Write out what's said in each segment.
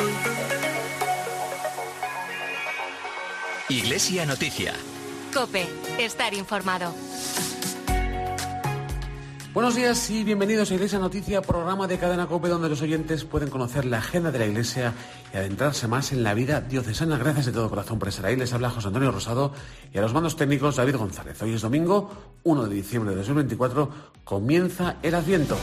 Iglesia Noticia. COPE. Estar informado. Buenos días y bienvenidos a Iglesia Noticia, programa de Cadena COPE donde los oyentes pueden conocer la agenda de la Iglesia y adentrarse más en la vida diocesana. Gracias de todo corazón por estar ahí. Les habla José Antonio Rosado y a los mandos técnicos David González. Hoy es domingo 1 de diciembre de 2024. Comienza el Adviento.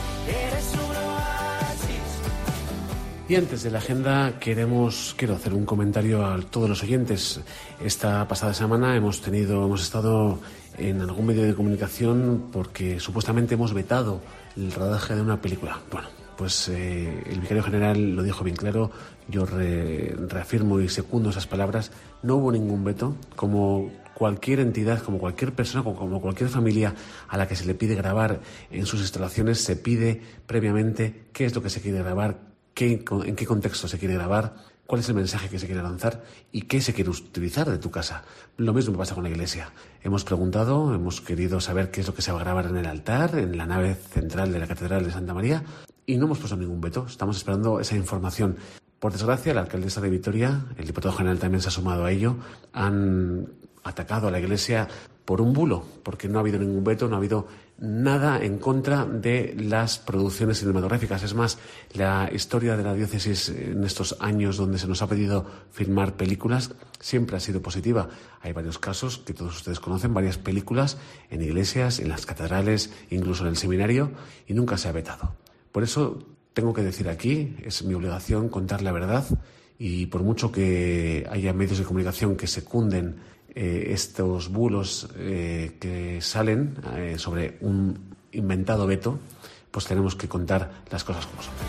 Y antes de la agenda quiero hacer un comentario a todos los oyentes. Esta pasada semana hemos estado en algún medio de comunicación porque supuestamente hemos vetado el rodaje de una película. Bueno, pues el vicario general lo dijo bien claro. Yo reafirmo y secundo esas palabras. No hubo ningún veto. Como cualquier entidad, como cualquier persona, como cualquier familia a la que se le pide grabar en sus instalaciones, se pide previamente qué es lo que se quiere grabar, en qué contexto se quiere grabar, cuál es el mensaje que se quiere lanzar y qué se quiere utilizar de tu casa. Lo mismo pasa con la iglesia. Hemos preguntado, hemos querido saber qué es lo que se va a grabar en el altar, en la nave central de la Catedral de Santa María, y no hemos puesto ningún veto. Estamos esperando esa información. Por desgracia, la alcaldesa de Vitoria, el diputado general también se ha sumado a ello, han atacado a la iglesia por un bulo, porque no ha habido ningún veto, no ha habido nada en contra de las producciones cinematográficas. Es más, la historia de la diócesis en estos años donde se nos ha pedido filmar películas siempre ha sido positiva. Hay varios casos que todos ustedes conocen, varias películas en iglesias, en las catedrales, incluso en el seminario, y nunca se ha vetado. Por eso tengo que decir aquí, es mi obligación contar la verdad, y por mucho que haya medios de comunicación que secunden estos bulos que salen sobre un inventado veto, pues tenemos que contar las cosas como son.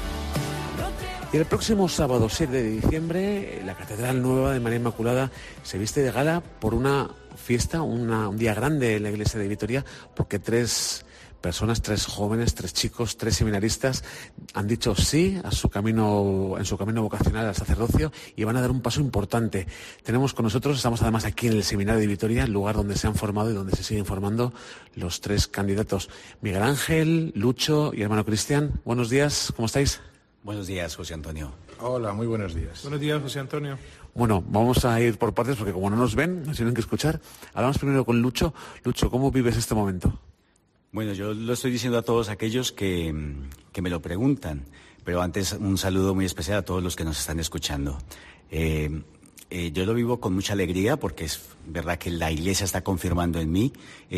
Y el próximo sábado 7 de diciembre, la Catedral Nueva de María Inmaculada se viste de gala por una fiesta, un día grande en la iglesia de Vitoria, porque tres jóvenes, 3 chicos, 3 seminaristas han dicho sí en su camino vocacional al sacerdocio y van a dar un paso importante. Tenemos con nosotros, estamos además aquí en el seminario de Vitoria, el lugar donde se han formado y donde se siguen formando los 3 candidatos. Miguel Ángel, Lucho y hermano Cristian. Buenos días, ¿cómo estáis? Buenos días, José Antonio. Hola, muy buenos días. Buenos días, José Antonio. Bueno, vamos a ir por partes porque como no nos ven, nos tienen que escuchar. Hablamos primero con Lucho. Lucho, ¿cómo vives este momento? Bueno, yo lo estoy diciendo a todos aquellos que me lo preguntan, pero antes un saludo muy especial a todos los que nos están escuchando. Yo lo vivo con mucha alegría porque es verdad que la Iglesia está confirmando en mí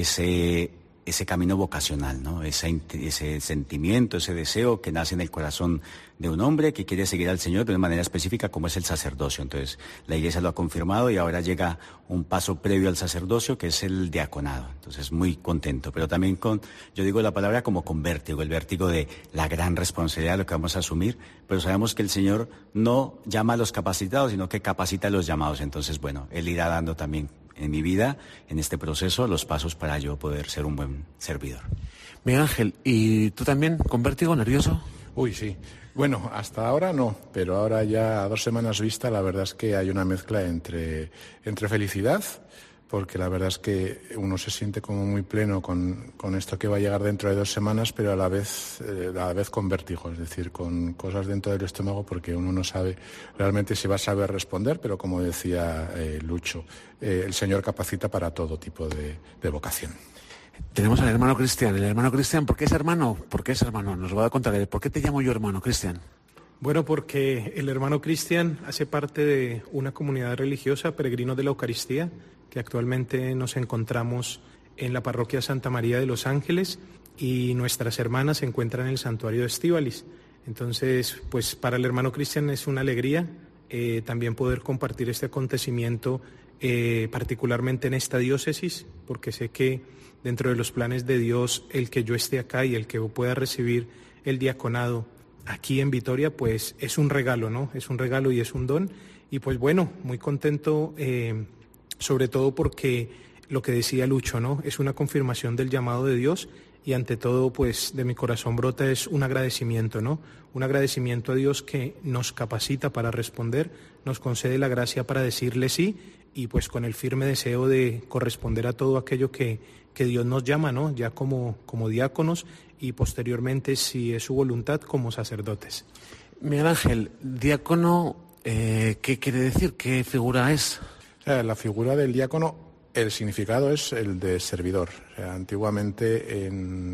ese camino vocacional, ¿no? Ese sentimiento, ese deseo que nace en el corazón de un hombre que quiere seguir al Señor, pero de manera específica como es el sacerdocio. Entonces, la Iglesia lo ha confirmado y ahora llega un paso previo al sacerdocio, que es el diaconado. Entonces, muy contento, pero también yo digo la palabra como con vértigo, el vértigo de la gran responsabilidad de lo que vamos a asumir, pero sabemos que el Señor no llama a los capacitados, sino que capacita a los llamados. Entonces, bueno, Él irá dando también en mi vida, en este proceso, los pasos para yo poder ser un buen servidor. Miguel Ángel, ¿y tú también con vértigo, nervioso? Uy, sí. Bueno, hasta ahora no, pero ahora ya a 2 semanas vista, la verdad es que hay una mezcla entre felicidad, porque la verdad es que uno se siente como muy pleno con esto que va a llegar dentro de 2 semanas, pero a la vez con vértigo, es decir, con cosas dentro del estómago, porque uno no sabe realmente si va a saber responder, pero como decía Lucho, el Señor capacita para todo tipo de vocación. Tenemos al hermano Cristian. El hermano Cristian, ¿por qué es hermano? ¿Por qué es hermano? Nos lo va a contar él. ¿Por qué te llamo yo hermano, Cristian? Bueno, porque el hermano Cristian hace parte de una comunidad religiosa, Peregrinos de la Eucaristía, que actualmente nos encontramos en la parroquia Santa María de los Ángeles, y nuestras hermanas se encuentran en el santuario de Estíbalis. Entonces, pues para el hermano Cristian es una alegría también poder compartir este acontecimiento, particularmente en esta diócesis, porque sé que dentro de los planes de Dios el que yo esté acá y el que pueda recibir el diaconado aquí en Vitoria, pues es un regalo, ¿no? Es un regalo y es un don. Y pues bueno, muy contento, sobre todo porque lo que decía Lucho, ¿no? Es una confirmación del llamado de Dios y ante todo, pues de mi corazón brota es un agradecimiento, ¿no? Un agradecimiento a Dios que nos capacita para responder, nos concede la gracia para decirle sí y pues con el firme deseo de corresponder a todo aquello que Dios nos llama, ¿no? Ya como diáconos y posteriormente, si es su voluntad, como sacerdotes. Miguel Ángel, diácono ¿Qué quiere decir? ¿Qué figura es? La figura del diácono, el significado es el de servidor. Antiguamente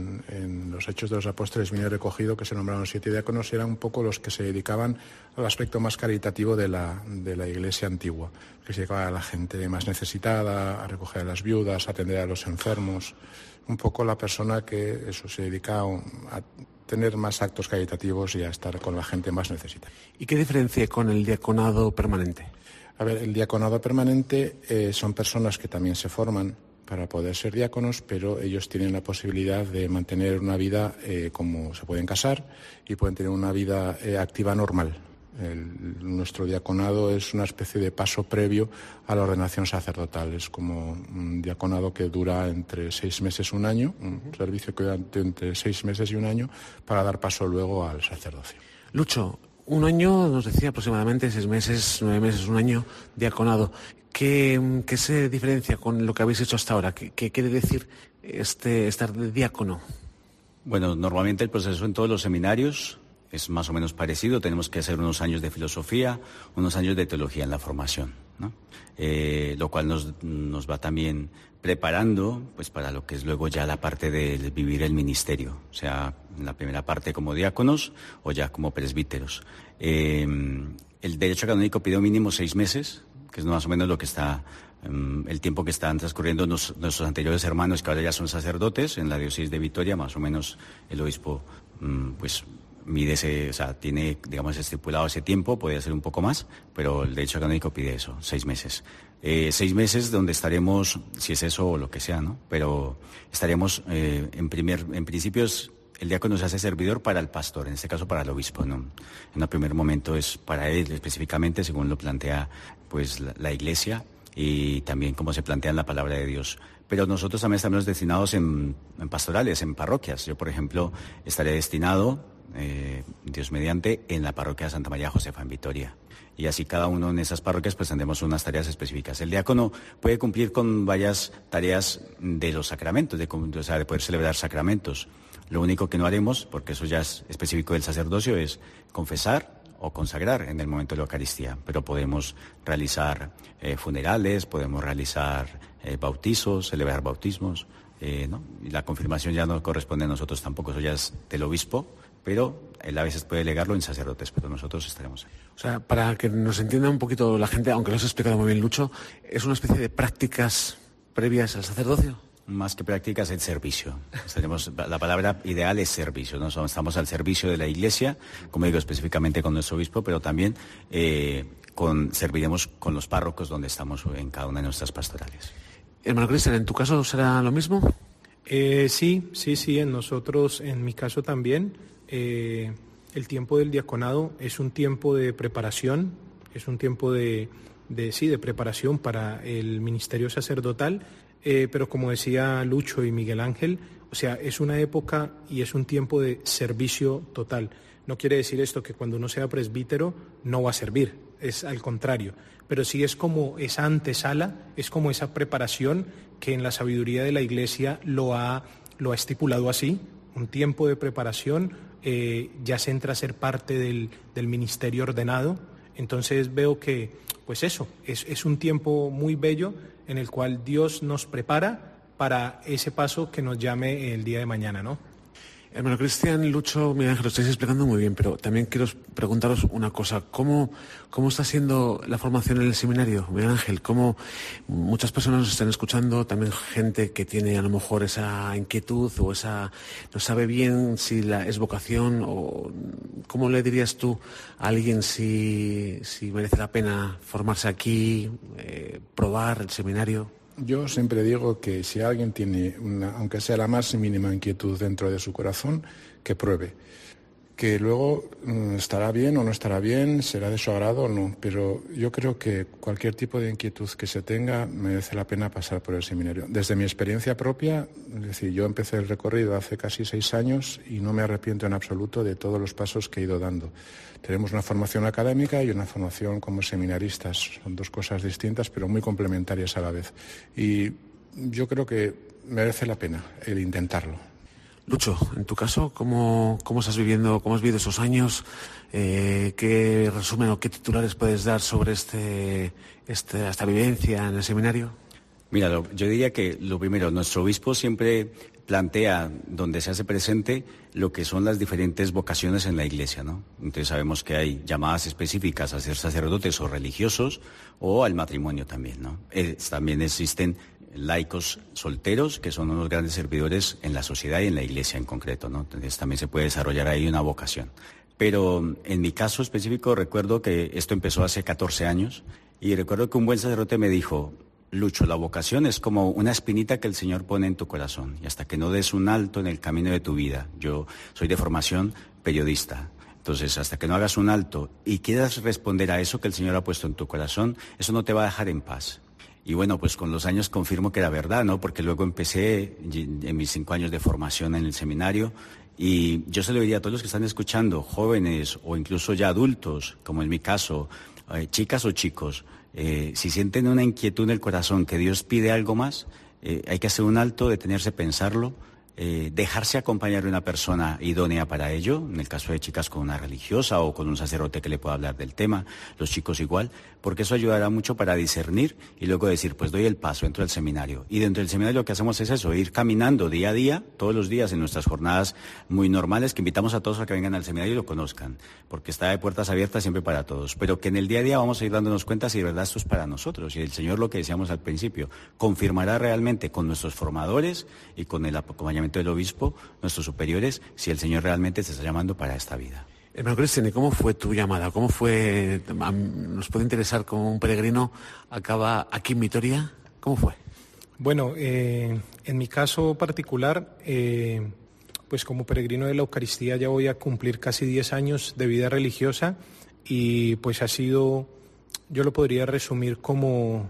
en los Hechos de los Apóstoles viene recogido que se nombraron 7 diáconos, eran un poco los que se dedicaban al aspecto más caritativo de la Iglesia antigua, que se dedicaba a la gente más necesitada, a recoger a las viudas, a atender a los enfermos, un poco la persona que se dedica a tener más actos caritativos y a estar con la gente más necesitada. ¿Y qué diferencia con el diaconado permanente? A ver, el diaconado permanente son personas que también se forman para poder ser diáconos, pero ellos tienen la posibilidad de mantener una vida como se pueden casar y pueden tener una vida activa normal. Nuestro diaconado es una especie de paso previo a la ordenación sacerdotal. Es como un diaconado que dura entre 6 meses y un año, un servicio que dura entre 6 meses y un año para dar paso luego al sacerdocio. Lucho, un año, nos decía aproximadamente 6 meses, 9 meses, un año diaconado. ¿Qué se diferencia con lo que habéis hecho hasta ahora? ¿Qué quiere decir estar de diácono? Bueno, normalmente el proceso en todos los seminarios es más o menos parecido. Tenemos que hacer unos años de filosofía, unos años de teología en la formación, ¿no? Lo cual nos va también preparando pues para lo que es luego ya la parte de vivir el ministerio, o sea, en la primera parte como diáconos o ya como presbíteros. El derecho canónico pide un mínimo 6 meses, que es más o menos lo que está el tiempo que están transcurriendo nuestros anteriores hermanos que ahora ya son sacerdotes en la diócesis de Vitoria. Más o menos el obispo pues mide tiene, digamos, estipulado ese tiempo, podría ser un poco más, pero el derecho canónico pide eso, 6 meses. 6 meses donde estaremos, si es eso o lo que sea, ¿no? Pero estaremos, en principio el diácono se hace servidor para el pastor, en este caso para el obispo, ¿no? En el primer momento es para él específicamente, según lo plantea pues la Iglesia y también como se plantea en la palabra de Dios. Pero nosotros también estamos destinados en pastorales, en parroquias. Yo, por ejemplo, estaré destinado, Dios mediante, en la parroquia de Santa María Josefa en Vitoria. Y así cada uno en esas parroquias pues tendremos unas tareas específicas. El diácono puede cumplir con varias tareas de los sacramentos, de poder celebrar sacramentos. Lo único que no haremos, porque eso ya es específico del sacerdocio, es confesar o consagrar en el momento de la Eucaristía. Pero podemos realizar funerales, podemos realizar bautizos, celebrar bautismos, ¿no? Y la confirmación ya no corresponde a nosotros tampoco, eso ya es del obispo, pero él a veces puede delegarlo en sacerdotes, pero nosotros estaremos ahí. O sea, para que nos entienda un poquito la gente, aunque lo has explicado muy bien, Lucho, ¿es una especie de prácticas previas al sacerdocio? Más que prácticas, el servicio. La palabra ideal es servicio, ¿no? Estamos al servicio de la Iglesia, como digo, específicamente con nuestro obispo, pero también serviremos con los párrocos donde estamos en cada una de nuestras pastorales. Hermano Cristian, ¿en tu caso será lo mismo? Sí, en mi caso también. El tiempo del diaconado es un tiempo de preparación, es un tiempo de preparación para el ministerio sacerdotal, pero como decía Lucho y Miguel Ángel, o sea, es una época y es un tiempo de servicio total. No quiere decir esto que cuando uno sea presbítero no va a servir, es al contrario, pero sí es como esa antesala, es como esa preparación que en la sabiduría de la Iglesia lo ha estipulado así, un tiempo de preparación, ya se entra a ser parte del ministerio ordenado. Entonces veo que, pues eso, es un tiempo muy bello en el cual Dios nos prepara para ese paso que nos llame el día de mañana, ¿no? Hermano Cristian, Lucho, Miguel Ángel, lo estáis explicando muy bien, pero también quiero preguntaros una cosa. ¿Cómo está siendo la formación en el seminario, Miguel Ángel? ¿Cómo muchas personas nos están escuchando, también gente que tiene a lo mejor esa inquietud o no sabe bien si es vocación, o cómo le dirías tú a alguien si merece la pena formarse aquí, probar el seminario? Yo siempre digo que si alguien tiene, aunque sea la más mínima inquietud dentro de su corazón, que pruebe. Que luego estará bien o no estará bien, será de su agrado o no, pero yo creo que cualquier tipo de inquietud que se tenga merece la pena pasar por el seminario. Desde mi experiencia propia, es decir, yo empecé el recorrido hace casi 6 años y no me arrepiento en absoluto de todos los pasos que he ido dando. Tenemos una formación académica y una formación como seminaristas. Son 2 cosas distintas, pero muy complementarias a la vez. Y yo creo que merece la pena el intentarlo. Lucho, en tu caso, ¿cómo estás viviendo, cómo has vivido esos años? ¿Qué resumen o qué titulares puedes dar sobre esta vivencia en el seminario? Mira, yo diría que lo primero, nuestro obispo siempre plantea donde se hace presente lo que son las diferentes vocaciones en la Iglesia, ¿no? Entonces sabemos que hay llamadas específicas a ser sacerdotes o religiosos o al matrimonio también, ¿no? También existen laicos solteros que son unos grandes servidores en la sociedad y en la Iglesia en concreto, ¿no? Entonces también se puede desarrollar ahí una vocación. Pero en mi caso específico recuerdo que esto empezó hace 14 años y recuerdo que un buen sacerdote me dijo: Lucho, la vocación es como una espinita que el Señor pone en tu corazón y hasta que no des un alto en el camino de tu vida. Yo soy de formación periodista, entonces hasta que no hagas un alto y quieras responder a eso que el Señor ha puesto en tu corazón, eso no te va a dejar en paz. Y bueno, pues con los años confirmo que era verdad, ¿no? Porque luego empecé en mis 5 años de formación en el seminario y yo se lo diría a todos los que están escuchando, jóvenes o incluso ya adultos, como en mi caso, chicas o chicos, si sienten una inquietud en el corazón que Dios pide algo más, hay que hacer un alto, detenerse, pensarlo, dejarse acompañar de una persona idónea para ello, en el caso de chicas con una religiosa o con un sacerdote que le pueda hablar del tema, los chicos igual, porque eso ayudará mucho para discernir y luego decir, pues doy el paso, entro al seminario. Y dentro del seminario lo que hacemos es eso, ir caminando día a día, todos los días en nuestras jornadas muy normales, que invitamos a todos a que vengan al seminario y lo conozcan, porque está de puertas abiertas siempre para todos, pero que en el día a día vamos a ir dándonos cuenta si de verdad esto es para nosotros. Y el Señor, lo que decíamos al principio, confirmará realmente con nuestros formadores y con el acompañamiento del obispo, nuestros superiores, si el Señor realmente te está llamando para esta vida. Hermano Cristian, ¿y cómo fue tu llamada? ¿Cómo fue? Nos puede interesar cómo un peregrino acaba aquí en Vitoria. ¿Cómo fue? Bueno, en mi caso particular, pues como peregrino de la Eucaristía ya voy a cumplir casi 10 años de vida religiosa y pues ha sido, yo lo podría resumir como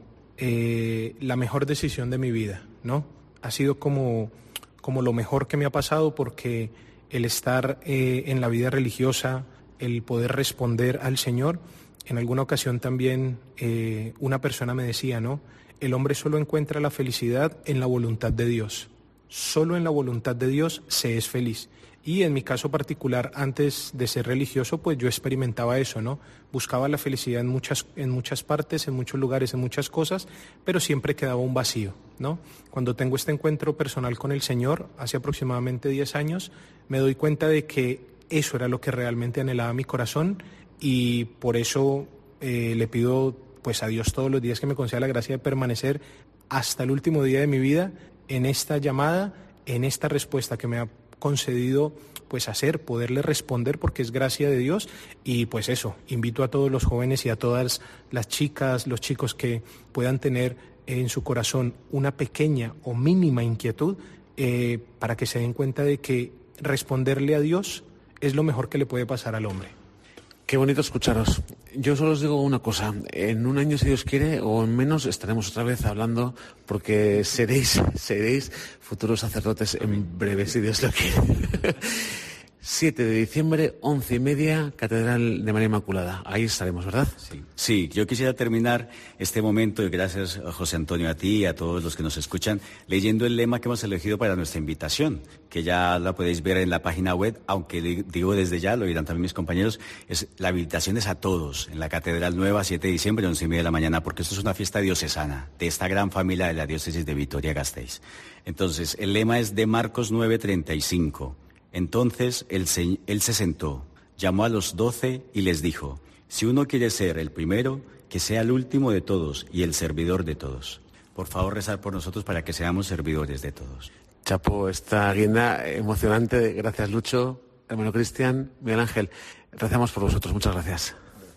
la mejor decisión de mi vida, ¿no? Ha sido como lo mejor que me ha pasado, porque el estar en la vida religiosa, el poder responder al Señor, en alguna ocasión también una persona me decía, ¿no? El hombre solo encuentra la felicidad en la voluntad de Dios. Solo en la voluntad de Dios se es feliz. Y en mi caso particular, antes de ser religioso, pues yo experimentaba eso, ¿no? Buscaba la felicidad en muchas partes, en muchos lugares, en muchas cosas, pero siempre quedaba un vacío, ¿no? Cuando tengo este encuentro personal con el Señor, hace aproximadamente 10 años, me doy cuenta de que eso era lo que realmente anhelaba mi corazón y por eso le pido pues a Dios todos los días que me conceda la gracia de permanecer hasta el último día de mi vida en esta llamada, en esta respuesta que me ha concedido pues hacer, poderle responder, porque es gracia de Dios. Y pues eso, invito a todos los jóvenes y a todas las chicas, los chicos que puedan tener en su corazón una pequeña o mínima inquietud, para que se den cuenta de que responderle a Dios es lo mejor que le puede pasar al hombre. Qué bonito escucharos. Yo solo os digo una cosa, en un año, si Dios quiere, o en menos, estaremos otra vez hablando, porque seréis futuros sacerdotes en breve, si Dios lo quiere. 7 de diciembre, 11:30, Catedral de María Inmaculada. Ahí estaremos, ¿verdad? Sí, yo quisiera terminar este momento, y gracias José Antonio a ti y a todos los que nos escuchan, leyendo el lema que hemos elegido para nuestra invitación, que ya la podéis ver en la página web, aunque digo desde ya, lo dirán también mis compañeros, la invitación es a todos, en la Catedral Nueva, 7 de diciembre, 11:30 de la mañana, porque esto es una fiesta diocesana, de esta gran familia de la diócesis de Vitoria-Gasteiz. Entonces, el lema es de Marcos 9:35. Entonces él se sentó, llamó a los 12 y les dijo: si uno quiere ser el primero, que sea el último de todos y el servidor de todos. Por favor, rezar por nosotros para que seamos servidores de todos. Chapo, esta guinda emocionante. Gracias, Lucho, hermano Cristian, Miguel Ángel. Rezamos por vosotros. Muchas gracias.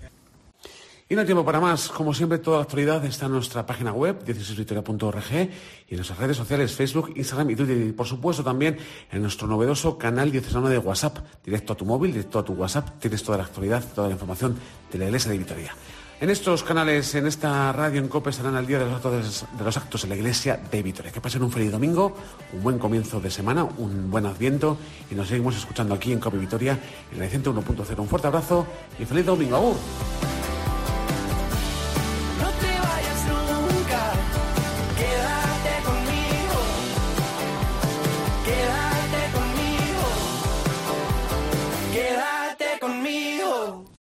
Y no hay tiempo para más. Como siempre, toda la actualidad está en nuestra página web, diocesisvitoria.org, y en nuestras redes sociales, Facebook, Instagram y Twitter. Y, por supuesto, también en nuestro novedoso canal diocesano de WhatsApp. Directo a tu móvil, directo a tu WhatsApp, tienes toda la actualidad, toda la información de la Iglesia de Vitoria. En estos canales, en esta radio en COPE, estarán al día de los actos en la Iglesia de Vitoria. Que pasen un feliz domingo, un buen comienzo de semana, un buen Adviento, y nos seguimos escuchando aquí en COPE Vitoria, en el 101.0. Un fuerte abrazo y feliz domingo. ¡Agur!